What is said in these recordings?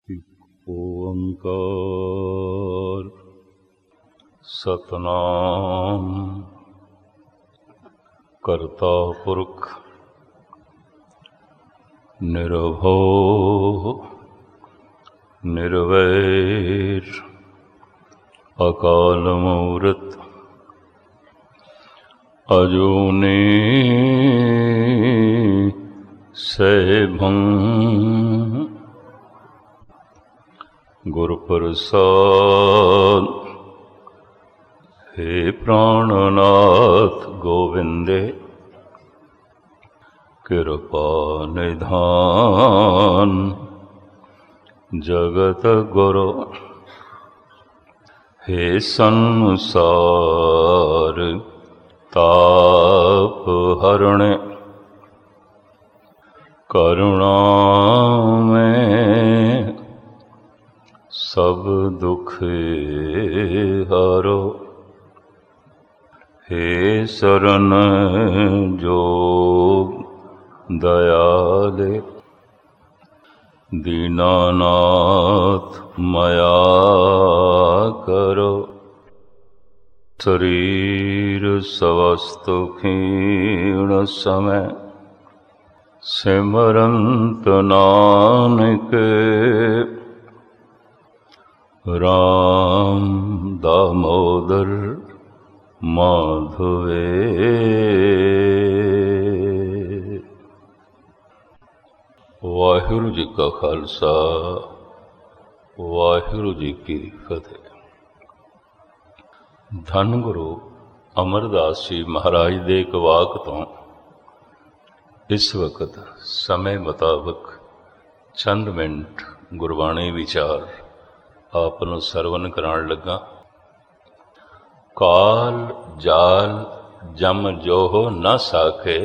ਇਕ ਓੰਕਾਰ ਸਤਿਨਾਮ ਕਰਤਾ ਪੁਰਖ ਨਿਰਭਉ ਨਿਰਵੈਰ ਅਕਾਲ ਮੂਰਤ ਅਜੂਨੀ ਸੈਭੰ ਗੁਰ ਪ੍ਰਸਾਦ। ਹੇ ਪ੍ਰਾਣਨਾਥ ਗੋਵਿੰਦੇ ਕਿਰਪਾ ਨਿਧਾਨ ਜਗਤ ਗੁਰੂ। ਹੇ ਸੰਸਾਰ ਤਾਪ ਹਰਣੇ ਕਰੁਣਾਮੈ ਸਭ ਦੁਖ ਹਰੋ। ਹੇ ਸਰਨ ਜੋਗ ਦਇਆਲੇ ਦੀਨਾਨਾਥ ਮਾਇਆ ਕਰੋ। ਸਰੀਰ ਸਵਸਤੁ ਖੀਣ ਸਮੈ ਸਿਮਰੰਤ ਨਾਨਕ ਰਾਮ ਦਾਮੋਦਰ ਮਾਧਵੇ। ਵਾਹਿਗੁਰੂ ਜੀ ਕਾ ਖਾਲਸਾ ਵਾਹਿਗੁਰੂ ਜੀ ਕੀ ਫਤਿਹ। ਧੰਨ ਗੁਰੂ ਅਮਰਦਾਸ ਜੀ ਮਹਾਰਾਜ ਦੇ ਇੱਕ ਵਾਕ ਤੋਂ ਇਸ ਵਕਤ ਸਮੇਂ ਮੁਤਾਬਕ ਚੰਦ ਮਿੰਟ ਗੁਰਬਾਣੀ ਵਿਚਾਰ ਆਪ ਨੂੰ ਸਰਵਨ ਕਰਾਉਣ ਲੱਗਾ। ਕਾਲ ਜਾਲ ਜਮ ਜੋਹ ਨ ਸਾਖੇ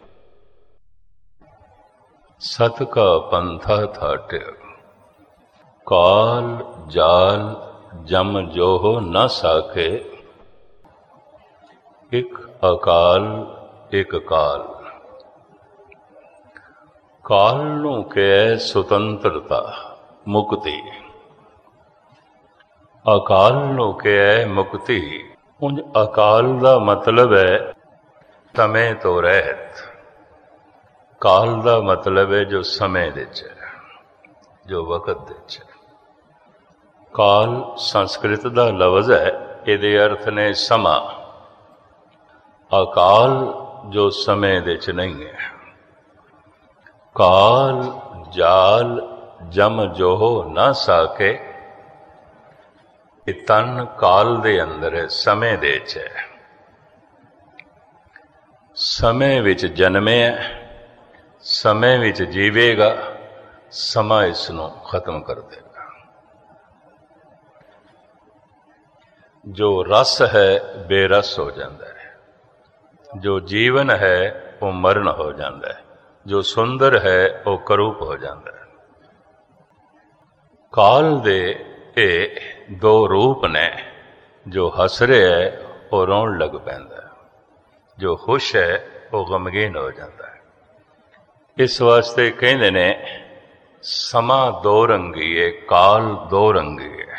ਸਤ ਕਾ ਪੰਥਾ ਥਾਟਿਆ। ਕਾਲ ਜਾਲ ਜਮ ਜੋਹ ਨ ਸਾਖੇ ਇੱਕ ਅਕਾਲ ਇੱਕ ਕਾਲ। ਕਾਲ ਨੂੰ ਕਹਿ ਸੁਤੰਤਰਤਾ ਮੁਕਤੀ, ਅਕਾਲ ਨੂੰ ਕਹਿ ਮੁਕਤੀ। ਉਂਝ ਅਕਾਲ ਦਾ ਮਤਲਬ ਹੈ ਸਮੇਂ ਤੋਂ ਰਹਿਤ। ਕਾਲ ਦਾ ਮਤਲਬ ਹੈ ਜੋ ਸਮੇਂ ਦੇ ਚ, ਜੋ ਵਕਤ ਦੇ ਚ। ਕਾਲ ਸੰਸਕ੍ਰਿਤ ਦਾ ਲਫ਼ਜ਼ ਹੈ, ਇਹਦੇ ਅਰਥ ਨੇ ਸਮਾਂ। ਅਕਾਲ ਜੋ ਸਮੇਂ ਦੇ ਚ ਨਹੀਂ ਹੈ। ਕਾਲ ਜਾਲ ਜਮ ਜੋਹ ਨਾ ਸਾਕੇ, ਇਹ ਤਨ ਕਾਲ ਦੇ ਅੰਦਰ ਹੈ, ਸਮੇਂ ਦੇ ਚ ਹੈ। ਸਮੇਂ ਵਿੱਚ ਜਨਮਿਆ, ਸਮੇਂ ਵਿੱਚ ਜੀਵੇਗਾ, ਸਮਾਂ ਇਸ ਨੂੰ ਖਤਮ ਕਰ ਦੇਗਾ। ਜੋ ਰਸ ਹੈ ਬੇਰਸ ਹੋ ਜਾਂਦਾ ਹੈ, ਜੋ ਜੀਵਨ ਹੈ ਉਹ ਮਰਨ ਹੋ ਜਾਂਦਾ ਹੈ, ਜੋ ਸੁੰਦਰ ਹੈ ਉਹ ਕਰੂਪ ਹੋ ਜਾਂਦਾ ਹੈ। ਕਾਲ ਦੇ ਇਹ ਦੋ ਰੂਪ ਨੇ, ਜੋ ਹੱਸ ਰਿਹਾ ਹੈ ਉਹ ਰੋਣ ਲੱਗ ਪੈਂਦਾ ਹੈ, ਜੋ ਖੁਸ਼ ਹੈ ਉਹ ਗਮਗੀਨ ਹੋ ਜਾਂਦਾ ਹੈ। ਇਸ ਵਾਸਤੇ ਕਹਿੰਦੇ ਨੇ ਸਮਾਂ ਦੋ ਰੰਗੀ ਹੈ, ਕਾਲ ਦੋ ਰੰਗੀ ਹੈ।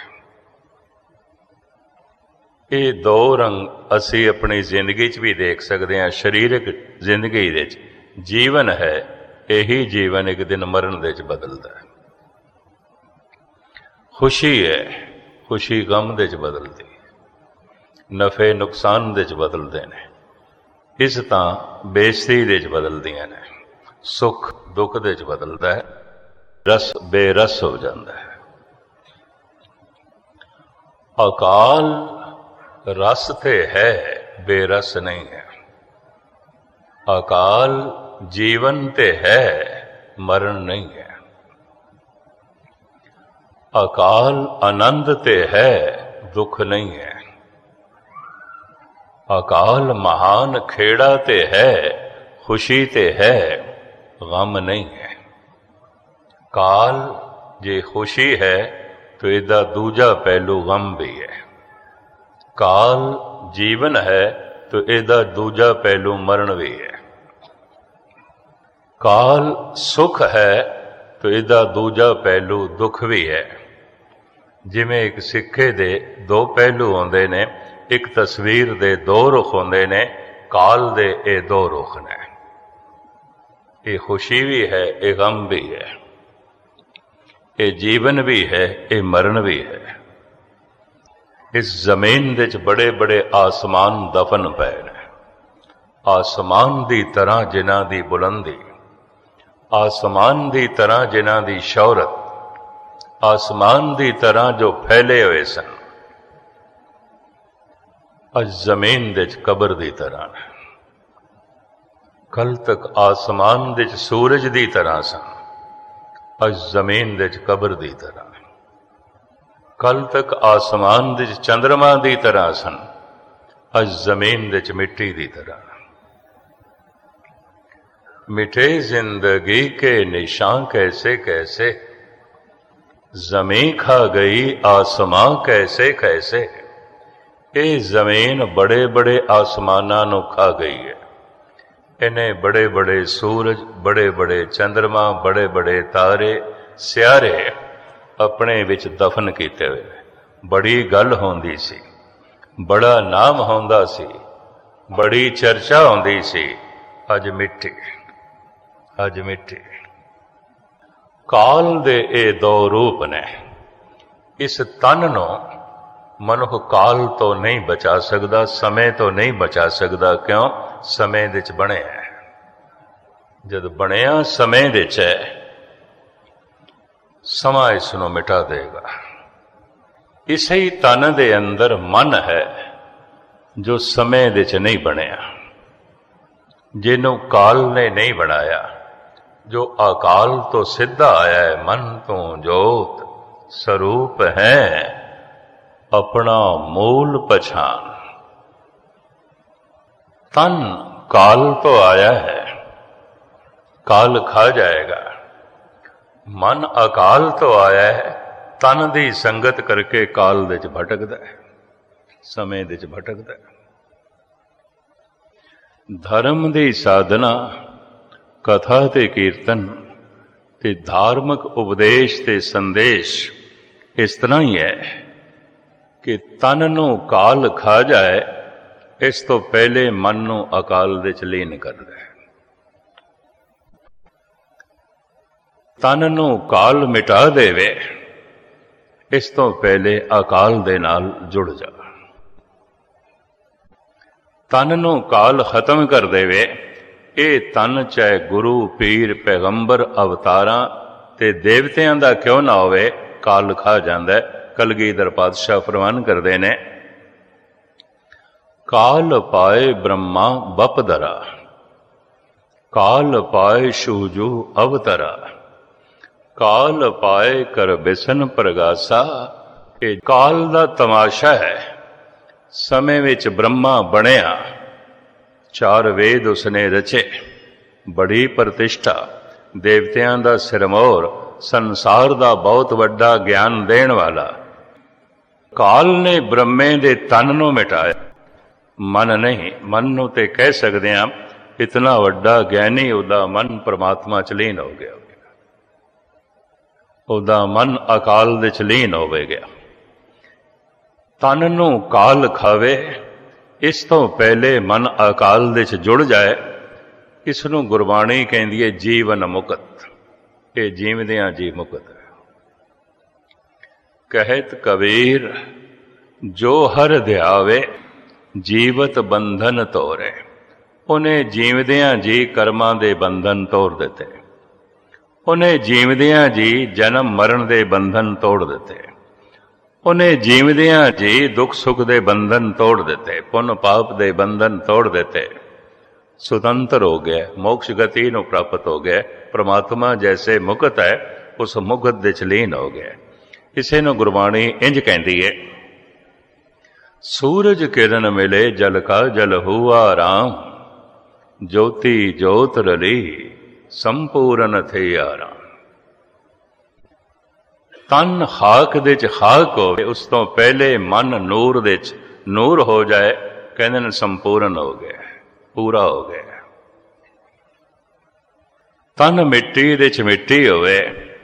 ਇਹ ਦੋ ਰੰਗ ਅਸੀਂ ਆਪਣੀ ਜ਼ਿੰਦਗੀ 'ਚ ਵੀ ਦੇਖ ਸਕਦੇ ਹਾਂ। ਸਰੀਰਕ ਜ਼ਿੰਦਗੀ ਦੇ 'ਚ ਜੀਵਨ ਹੈ, ਇਹੀ ਜੀਵਨ ਇੱਕ ਦਿਨ ਮਰਨ ਦੇ 'ਚ ਬਦਲਦਾ ਹੈ। ਖੁਸ਼ੀ ਹੈ, ਖੁਸ਼ੀ ਗਮ ਦੇ 'ਚ ਬਦਲਦੀ, ਨਫੇ ਨੁਕਸਾਨ ਦੇ 'ਚ ਬਦਲਦੇ ਨੇ, ਇੱਜ਼ਤਾਂ ਬੇਇੱਜ਼ਤੀ ਦੇ 'ਚ ਬਦਲਦੀਆਂ ਨੇ, ਸੁੱਖ ਦੁੱਖ ਦੇ 'ਚ ਬਦਲਦਾ ਹੈ, ਰਸ ਬੇਰਸ ਹੋ ਜਾਂਦਾ ਹੈ। ਅਕਾਲ ਰਸ ਤੇ ਹੈ, ਬੇਰਸ ਨਹੀਂ ਹੈ। ਅਕਾਲ ਜੀਵਨ ਤੇ ਹੈ, ਮਰਨ ਨਹੀਂ ਹੈ। ਅਕਾਲ ਆਨੰਦ ਤੇ ਹੈ, ਦੁੱਖ ਨਹੀਂ ਹੈ। ਅਕਾਲ ਮਹਾਨ ਖੇੜਾ ਤੇ ਹੈ, ਖੁਸ਼ੀ ਤੇ ਹੈ, ਗਮ ਨਹੀਂ ਹੈ। ਕਾਲ ਜੇ ਖੁਸ਼ੀ ਹੈ ਤਾਂ ਇਹਦਾ ਦੂਜਾ ਪਹਿਲੂ ਗਮ ਵੀ ਹੈ। ਕਾਲ ਜੀਵਨ ਹੈ ਤਾਂ ਇਹਦਾ ਦੂਜਾ ਪਹਿਲੂ ਮਰਨ ਵੀ ਹੈ। ਕਾਲ ਸੁਖ ਹੈ तो इसका दूजा पहलू दुख भी है। जिमें एक सिक्के दे दो पहलू होंदे ने, एक तस्वीर दे दो रुख होंदे ने, काल दे ये दो रुख ने। ये खुशी भी है, ये गम भी है, ये जीवन भी है, ये मरण भी है। इस जमीन दे बड़े बड़े आसमान दफन पे ने। आसमान दी तरह जिन्हां दी बुलंदी, आसमान दी तरह जिन्हां दी शौहरत, आसमान दी तरह जो फैले हुए सन, अज जमीन दे कबर दी तरह ने। कल तक आसमान दे सूरज दी तरह सन, अज जमीन दे कबर दी तरह। कल तक आसमान दे चंद्रमा दी तरह सन, अज जमीन दे मिट्टी दी तरह। मिठे जिंदगी के निशान कैसे कैसे, जमीन खा गई आसमां कैसे कैसे। ये जमीन बड़े बड़े आसमानां नूं खा गई है। इन्हें बड़े बड़े सूरज, बड़े बड़े चंद्रमा, बड़े बड़े तारे, सियारे अपने विच दफन किए हुए। बड़ी गल होंदी सी, बड़ा नाम होंदा सी, बड़ी चर्चा होंदी सी, अज मिट्टी, अज मिट्टी। काल दे ये दो रूप ने। इस तन नूं मनुख काल तो नहीं बचा सकता, समय तो नहीं बचा सकता। क्यों? समय दे च बने है। जद बनिया समय दे च है, समा इसनों मिटा देगा। इसे ही तन दे अंदर मन है जो समय दे च नहीं बनिया, जिन्हों काल ने नहीं बनाया, जो अकाल तो सिद्धा आया है। मन तो जोत स्वरूप है, अपना मूल पहचान। तन काल तो आया है, काल खा जाएगा। मन अकाल तो आया है, तन दी संगत करके काल दे च भटकदा है, समय दे च भटकदा है। धर्म दी साधना, कथा ते कीर्तन ते धार्मिक उपदेश ते संदेश इस तरह ही है कि तन नूं काल खा जाए, इस तो पहले मन नूं अकाल दे च लीन कर दे। तन नूं काल मिटा देवे, इस तो पहले अकाल दे नाल जुड़ जा। तन नूं काल खत्म कर देवे, ये तन चाहे गुरु पीर पैगंबर अवतारां ते देवतियां दा क्यों ना होवे, काल खा जांदा है। कलगीधर पातशाह फरमान करदे ने, काल पाए ब्रह्मा बपदरा, काल पाए शूजू अवतरा, काल पाए कर बिसन प्रगासा। ये काल दा तमाशा है। समय विच ब्रह्मा बनिया, चार वेद उसने रचे, बड़ी प्रतिष्ठा, देवतियां दा सिरमौर, संसार दा बहुत वड्डा ज्ञान देण वाला। काल ने ब्रह्मे दे तन नूं मिटाया, मन नहीं। मन नूं ते कह सकदे हां इतना वड्डा ज्ञानी, उहदा मन परमात्मा च लीन हो गया, उहदा मन अकाल दे च लीन हो गया। तन नूं काल खावे, इस तो पहले मन अकाल दे च जुड़ जाए। इसनूं गुरबाणी कहंदी है जीवन मुक्त। ये जीवदियां जी मुक्त है। कहत कबीर जो हर ध्यावे, जीवत बंधन तोरे। उन्हें जीवदियां जी कर्मां दे बंधन तोड़ दिते, उन्हें जीवदियां जी जन्म मरण दे बंधन तोड़ दिते, उन्हें जीवदियां जी दुख सुख दे बंधन तोड़ दिते, पुण्य पाप दे बंधन तोड़ दिते। स्वतंत्र हो गया, मोक्ष गति नूं प्राप्त हो गया। परमात्मा जैसे मुक्त है, उस मुक्त दे च लीन हो गया। इसे नूं गुरबाणी इंज कहती है, सूरज किरण मिले जल का जल हुआ राम, ज्योति ज्योत रली संपूर्ण थे आराम। तन खाक दे च खाक होवे, उस तो पहले मन नूर दे च नूर हो जाए, कहंदे ने संपूर्ण हो गया, पूरा हो गया। तन मिट्टी दे च मिट्टी होवे,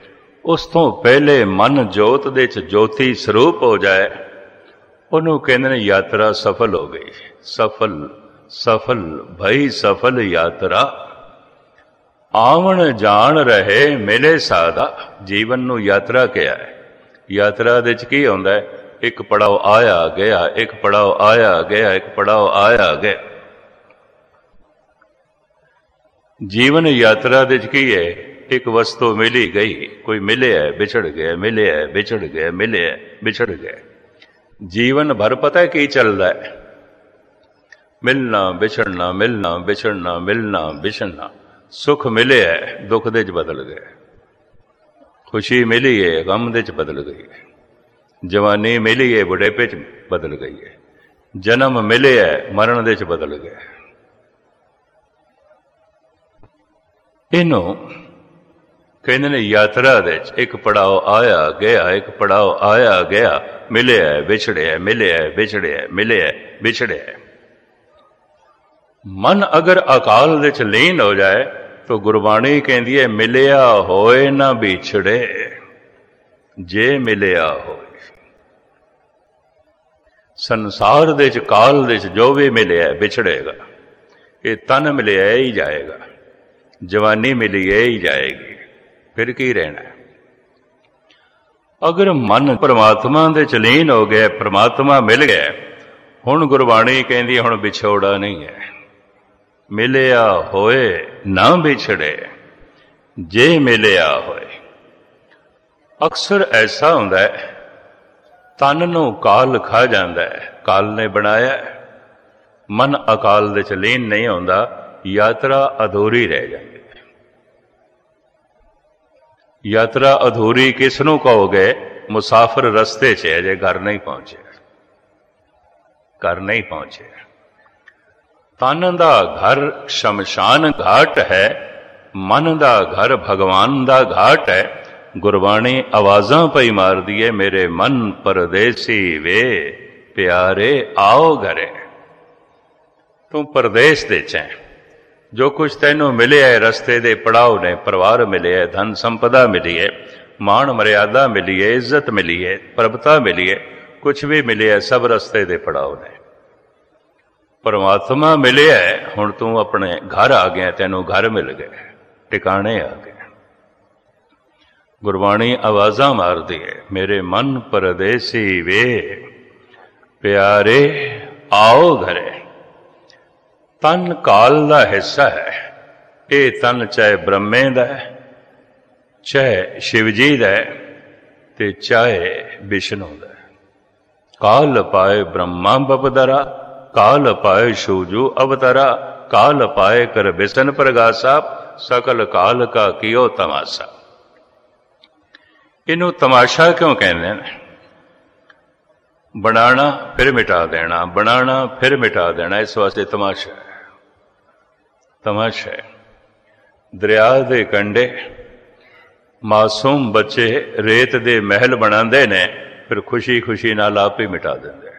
ਉਸ ਤੋਂ ਪਹਿਲੇ ਮਨ ਜੋਤ ਦੇ ਚ ਜੋਤੀ ਸਰੂਪ ਹੋ ਜਾਏ, ਉਹਨੂੰ ਕਹਿੰਦੇ ਨੇ ਯਾਤਰਾ ਸਫਲ ਹੋ ਗਈ। ਸਫਲ ਭਈ ਸਫਲ ਯਾਤਰਾ, ਆਵਣ ਜਾਣ ਰਹੇ ਮਿਲੇ ਸਾਦਾ। ਜੀਵਨ ਨੂੰ ਯਾਤਰਾ ਕਿਹਾ ਹੈ। ਯਾਤਰਾ ਦੇ ਚ ਕੀ ਹੁੰਦਾ ਹੈ? ਇੱਕ ਪੜਾਅ ਆਇਆ ਗਿਆ, ਇੱਕ ਪੜਾਅ ਆਇਆ ਗਿਆ, ਇੱਕ ਪੜਾਅ ਆਇਆ ਗਿਆ। ਜੀਵਨ ਯਾਤਰਾ ਦੇ ਚ ਕੀ ਹੈ? ਇੱਕ ਵਸਤੂ ਮਿਲੀ ਗਈ, ਕੋਈ ਮਿਲਿਆ ਵਿਛੜ ਗਿਆ, ਮਿਲਿਆ ਵਿਛੜ ਗਿਆ, ਮਿਲਿਆ ਵਿਛੜ ਗਿਆ। ਜੀਵਨ ਭਰ ਪਤਾ ਕੀ ਚੱਲਦਾ ਹੈ? ਮਿਲਣਾ ਵਿਛੜਨਾ, ਮਿਲਣਾ ਵਿਛੜਨਾ, ਮਿਲਣਾ ਵਿਛੜਨਾ। ਸੁਖ ਮਿਲਿਆ, ਦੁੱਖ ਦੇ ਚ ਬਦਲ ਗਿਆ। ਖੁਸ਼ੀ ਮਿਲੀ ਹੈ, ਗਮ ਦੇ ਚ ਬਦਲ ਗਈ ਹੈ। ਜਵਾਨੀ ਮਿਲੀ ਹੈ, ਬੁਢੇਪੇ ਚ ਬਦਲ ਗਈ ਹੈ। ਜਨਮ ਮਿਲਿਆ, ਮਰਨ ਦੇ ਚ ਬਦਲ ਗਿਆ। ਇਹਨੂੰ ਕਹਿੰਦੇ ਨੇ ਯਾਤਰਾ ਦੇ ਚ ਇੱਕ ਪੜਾਅ ਆਇਆ ਗਿਆ, ਇੱਕ ਪੜਾਅ ਆਇਆ ਗਿਆ, ਮਿਲਿਆ ਵਿਛੜਿਆ, ਮਿਲਿਆ ਵਿਛੜਿਆ, ਮਿਲਿਆ ਵਿਛੜਿਆ। ਮਨ ਅਗਰ ਅਕਾਲ ਦੇ ਚ ਲੀਨ ਹੋ ਜਾਏ ਤਾਂ ਗੁਰਬਾਣੀ ਕਹਿੰਦੀ ਹੈ ਮਿਲਿਆ ਹੋਏ ਨਾ ਵਿਛੜੇ, ਜੇ ਮਿਲਿਆ ਹੋਏ। ਸੰਸਾਰ ਦੇ ਚ ਕਾਲ ਦੇ ਚ ਜੋ ਵੀ ਮਿਲਿਆ ਵਿਛੜੇਗਾ। ਇਹ ਤਨ ਮਿਲਿਆ ਹੀ ਜਾਏਗਾ, ਜਵਾਨੀ ਮਿਲੀ ਹੀ ਜਾਏਗੀ, ਫਿਰ ਕੀ ਰਹਿਣਾ? ਅਗਰ ਮਨ ਪਰਮਾਤਮਾ ਦੇ ਚ ਲੀਨ ਹੋ ਗਿਆ, ਪਰਮਾਤਮਾ ਮਿਲ ਗਿਆ, ਹੁਣ ਗੁਰਬਾਣੀ ਕਹਿੰਦੀ ਹੁਣ ਵਿਛੋੜਾ ਨਹੀਂ ਹੈ। ਮਿਲਿਆ ਹੋਏ ਨਾ ਵਿਛੜੇ, ਜੇ ਮਿਲਿਆ ਹੋਏ। ਅਕਸਰ ਐਸਾ ਹੁੰਦਾ ਹੈ ਤਨ ਨੂੰ ਕਾਲ ਖਾ ਜਾਂਦਾ ਹੈ, ਕਾਲ ਨੇ ਬਣਾਇਆ, ਮਨ ਅਕਾਲ ਦੇ ਚ ਲੀਨ ਨਹੀਂ ਹੁੰਦਾ, ਯਾਤਰਾ ਅਧੂਰੀ ਰਹਿ ਜਾਂਦੀ। ਯਾਤਰਾ ਅਧੂਰੀ ਕਿਸ ਨੂੰ ਕਹੋਗੇ? ਮੁਸਾਫਰ ਰਸਤੇ 'ਚ ਹੈ, ਜੇ ਘਰ ਨਹੀਂ ਪਹੁੰਚੇ, ਘਰ ਨਹੀਂ ਪਹੁੰਚੇ। ਤਨ ਦਾ ਘਰ ਸ਼ਮਸ਼ਾਨ ਘਾਟ ਹੈ, ਮਨ ਦਾ ਘਰ ਭਗਵਾਨ ਦਾ ਘਾਟ ਹੈ। ਗੁਰਬਾਣੀ ਆਵਾਜ਼ਾਂ ਪਈ ਮਾਰਦੀ ਹੈ, ਮੇਰੇ ਮਨ ਪਰਦੇਸੀ ਵੇ ਪਿਆਰੇ ਆਓ ਘਰੇ। ਤੂੰ ਪਰਦੇਸ ਦੇ 'ਚ ਹੈ। ਜੋ ਕੁਛ ਤੈਨੂੰ ਮਿਲਿਆ ਰਸਤੇ ਦੇ ਪੜਾਅ ਨੇ, ਪਰਿਵਾਰ ਮਿਲਿਆ, ਧਨ ਸੰਪਦਾ ਮਿਲੀ ਹੈ, ਮਾਣ ਮਰਿਆਦਾ ਮਿਲੀ ਹੈ, ਇੱਜ਼ਤ ਮਿਲੀ ਹੈ, ਪ੍ਰਭਤਾ ਮਿਲੀ ਹੈ, ਕੁਛ ਵੀ ਮਿਲਿਆ ਸਭ ਰਸਤੇ ਦੇ ਪੜਾਅ ਨੇ। ਪਰਮਾਤਮਾ ਮਿਲਿਆ, ਹੁਣ ਤੂੰ ਆਪਣੇ ਘਰ ਆ ਗਿਆ, ਤੈਨੂੰ ਘਰ ਮਿਲ ਗਏ, ਟਿਕਾਣੇ ਆ ਗਏ। ਗੁਰਬਾਣੀ ਆਵਾਜ਼ਾਂ ਮਾਰਦੀ ਹੈ, ਮੇਰੇ ਮਨ ਪਰਦੇਸੀ ਵੇ ਪਿਆਰੇ ਆਓ ਘਰੇ। ਤਨ ਕਾਲ ਦਾ ਹਿੱਸਾ ਹੈ। ਇਹ ਤਨ ਚਾਹੇ ਬ੍ਰਹਮੇ ਦਾ ਹੈ, ਚਾਹੇ ਸ਼ਿਵ ਜੀ ਦਾ ਹੈ, ਤੇ ਚਾਹੇ ਵਿਸ਼ਨੂੰ ਦਾ ਹੈ। ਕਾਲ ਪਾਏ ਬ੍ਰਹਮਾ ਬਪਦਰਾ, ਕਾਲ ਪਾਏ ਸ਼ੂਜੂ ਅਵਤਰਾ, ਕਾਲ ਪਾਏ ਕਰ ਬਿਸਨ ਪ੍ਰਗਾਸਾ, ਸਕਲ ਕਾਲ ਕਾ ਕੀਓ ਤਮਾਸ਼ਾ। ਇਹਨੂੰ ਤਮਾਸ਼ਾ ਕਿਉਂ ਕਹਿੰਦੇ ਨੇ? ਬਣਾਣਾ ਫਿਰ ਮਿਟਾ ਦੇਣਾ, ਬਣਾਣਾ ਫਿਰ ਮਿਟਾ ਦੇਣਾ, ਇਸ ਵਾਸਤੇ ਤਮਾਸ਼ਾ ਹੈ। ਤਮਾਸ਼ਾ ਹੈ। ਦਰਿਆ ਦੇ ਕੰਢੇ ਮਾਸੂਮ ਬੱਚੇ ਰੇਤ ਦੇ ਮਹਿਲ ਬਣਾਉਂਦੇ ਨੇ, ਫਿਰ ਖੁਸ਼ੀ ਖੁਸ਼ੀ ਨਾਲ ਆਪ ਹੀ ਮਿਟਾ ਦਿੰਦੇ ਨੇ।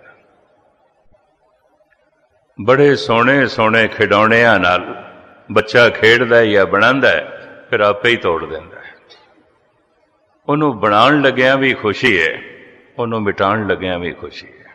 ਬੜੇ ਸੋਹਣੇ ਸੋਹਣੇ ਖਿਡੌਣਿਆਂ ਨਾਲ ਬੱਚਾ ਖੇਡਦਾ ਜਾਂ ਬਣਾਉਂਦਾ, ਫਿਰ ਆਪੇ ਹੀ ਤੋੜ ਦਿੰਦਾ। ਉਹਨੂੰ ਬਣਾਉਣ ਲੱਗਿਆਂ ਵੀ ਖੁਸ਼ੀ ਹੈ, ਉਹਨੂੰ ਮਿਟਾਉਣ ਲੱਗਿਆਂ ਵੀ ਖੁਸ਼ੀ ਹੈ।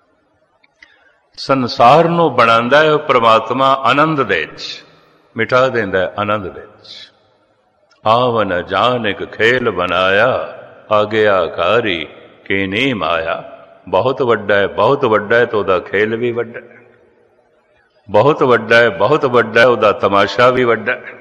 ਸੰਸਾਰ ਨੂੰ ਬਣਾਉਂਦਾ ਹੈ ਪ੍ਰਮਾਤਮਾ ਆਨੰਦ ਦੇ ਵਿੱਚ, ਮਿਟਾ ਦਿੰਦਾ ਹੈ ਆਨੰਦ ਦੇ ਵਿੱਚ। ਆਵਨ ਜਾਨ ਇੱਕ ਖੇਲ ਬਣਾਇਆ, ਆਗਿਆਕਾਰੀ ਕੀ ਨਹੀਂ ਮਾਇਆ। ਬਹੁਤ ਵੱਡਾ ਹੈ, ਬਹੁਤ ਵੱਡਾ ਹੈ, ਤਾਂ ਉਹਦਾ ਖੇਲ ਵੀ ਵੱਡਾ ਹੈ। ਬਹੁਤ ਵੱਡਾ ਹੈ, ਬਹੁਤ ਵੱਡਾ ਹੈ, ਉਹਦਾ ਤਮਾਸ਼ਾ ਵੀ ਵੱਡਾ ਹੈ।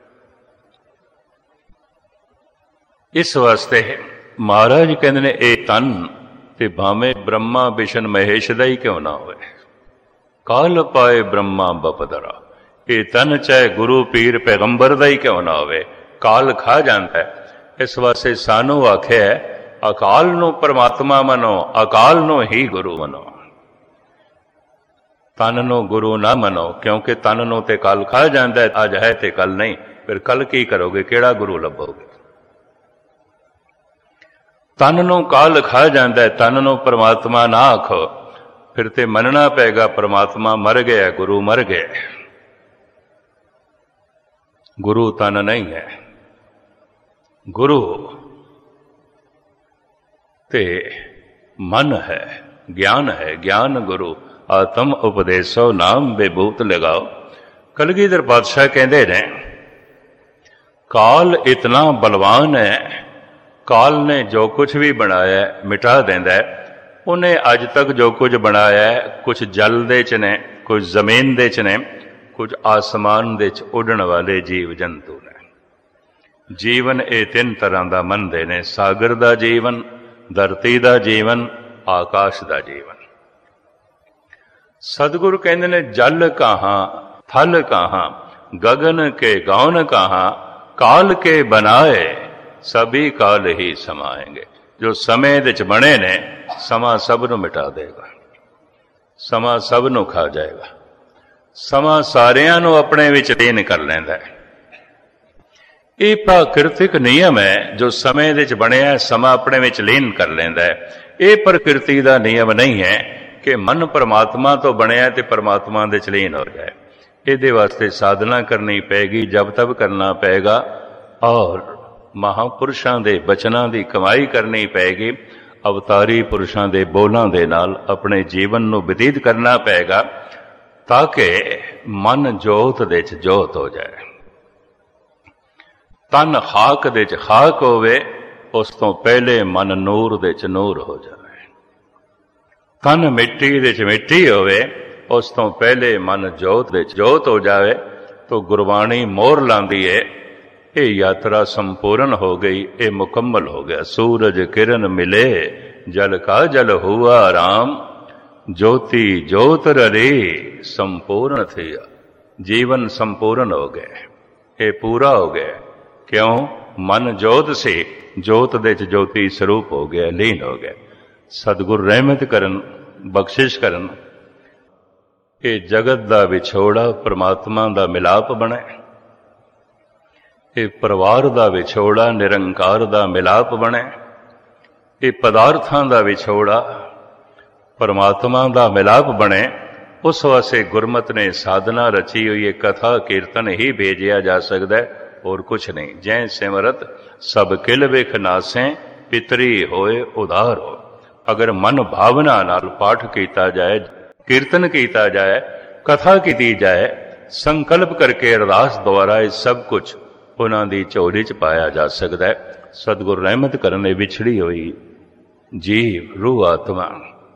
ਇਸ ਵਾਸਤੇ ਮਹਾਰਾਜ ਕਹਿੰਦੇ ਨੇ ਇਹ ਤਨ ਤੇ ਭਾਵੇਂ ਬ੍ਰਹਮਾ ਵਿਸ਼ਨ ਮਹੇਸ਼ ਦਾ ਹੀ ਕਿਉਂ ਨਾ ਹੋਵੇ, ਕਾਲ ਪਾਏ ਬ੍ਰਹਮਾ ਬਪਦਰਾ। ਇਹ ਤਨ ਚਾਹੇ ਗੁਰੂ ਪੀਰ ਪੈਗੰਬਰ ਦਾ ਹੀ ਕਿਉਂ ਨਾ ਹੋਵੇ, ਕਾਲ ਖਾ ਜਾਂਦਾ ਹੈ। ਇਸ ਵਾਸਤੇ ਸਾਨੂੰ ਆਖਿਆ ਅਕਾਲ ਨੂੰ ਪਰਮਾਤਮਾ ਮੰਨੋ, ਅਕਾਲ ਨੂੰ ਹੀ ਗੁਰੂ ਮੰਨੋ। ਤਨ ਨੂੰ ਗੁਰੂ ਨਾ ਮੰਨੋ, ਕਿਉਂਕਿ ਤਨ ਨੂੰ ਤੇ ਕੱਲ ਖਾ ਜਾਂਦਾ ਹੈ, ਅੱਜ ਹੈ ਤੇ ਕੱਲ ਨਹੀਂ। ਫਿਰ ਕੱਲ ਕੀ ਕਰੋਗੇ? ਕਿਹੜਾ ਗੁਰੂ ਲੱਭੋਗੇ? ਤਨ ਨੂੰ ਕਾਲ ਖਾ ਜਾਂਦਾ ਹੈ, ਤਨ ਨੂੰ ਪਰਮਾਤਮਾ ਨਾ ਆਖੋ, ਫਿਰ ਤੇ ਮੰਨਣਾ ਪਏਗਾ ਪਰਮਾਤਮਾ ਮਰ ਗਿਆ, ਗੁਰੂ ਮਰ ਗਿਆ। ਗੁਰੂ ਤਨ ਨਹੀਂ ਹੈ, ਗੁਰੂ ते मन है, ज्ञान है, ज्ञान गुरु आत्म उपदेशो नाम बेबूत लगाओ। कलगीधर पातशाह कहते ने काल इतना बलवान है, काल ने जो कुछ भी बनाया मिटा देंदा है। उन्हें अज तक जो कुछ बनाया है, कुछ जल दे च ने, कुछ जमीन दे च ने, कुछ आसमान दे च उड़न वाले जीव जंतु ने। जीवन ये तीन तरह का मनते ने, सागर का जीवन, धरती का जीवन, आकाश का जीवन। सतगुरु कहते ने जल कहाँ, थल कहाँ, गगन के गौन कहाँ, काल के बनाए सभी काल ही समाएंगे। जो समय विच बने ने, समा सब नूं मिटा देगा, समा सब नूं खा जाएगा, समा सारियां नूं अपने विच लीन कर लैंदा है। ये प्राकृतिक नियम है जो समय विच बनिया समा अपने विच लीन कर लैंदा है। ये प्रकृति का नियम नहीं है कि मन परमात्मा तो बनिया ते परमात्मा दे च लीन हो जाए। ये वास्ते साधना करनी पेगी, जब तब करना पेगा और महापुरुषों के बचनों की कमाई करनी पेगी। अवतारी पुरुषों के बोलों के नाल अपने जीवन नूं बतीत करना पेगा ताकि मन जोत दे च जोत हो जाए। तन खाक दे च खाक होवे, उस तो पहले मन नूर दे च नूर हो जाए। तन मिट्टी दे च मिट्टी होवे, उस तो पहले मन जोत दे च जोत हो जाए। तो गुरबाणी मोहर लांदी है, ये यात्रा संपूर्ण हो गई, ये मुकम्मल हो गया। सूरज किरण मिले जल का जल हुआ राम, ज्योति ज्योत रे संपूर्ण थी। जीवन संपूर्ण हो गए, ये पूरा हो गया। क्यों? मन जोत से जोत दे च ज्योति स्वरूप हो गया, लीन हो गया। सतगुर रहमत करन, बख्शिश करन, ये जगत दा विछोड़ा परमात्मा दा मिलाप बने। ये परिवार दा विछोड़ा निरंकार दा मिलाप बने। ये पदार्थां दा विछोड़ा परमात्मा दा मिलाप बने। उस वास्ते गुरमत ने साधना रची हुई है, कथा कीर्तन ही भेजिया जा सकता है, और कुछ नहीं। जै सिमरत सब किल विख नासें, पितरी होए उधार हो। अगर मन भावना नाल पाठ किया जाए, कीर्तन किया जाए, कथा की जाए, संकल्प करके अरदास द्वारा ये सब कुछ उन्हां दी झोली च पाया जा सकता है। सतगुर रहमत करने विछड़ी हुई जीव रूह आत्मा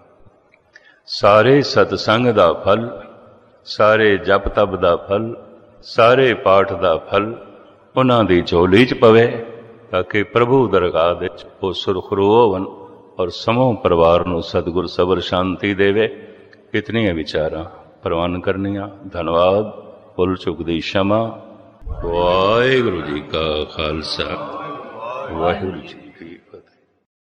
सारे सतसंग दा फल, सारे जप तप दा फल, सारे पाठ दा फल उन्हां दी झोली च पवे, ताकि प्रभु दरगाह दे वो सुरखरू होवन और समूह परिवार नूं सतगुर सबर शांति देवे। इतनियां विचारां प्रवान करनियां। धन्यवाद। भुल चुक दी क्षमा। वाहिगुरू जी का खालसा, वाहिगुरू जी।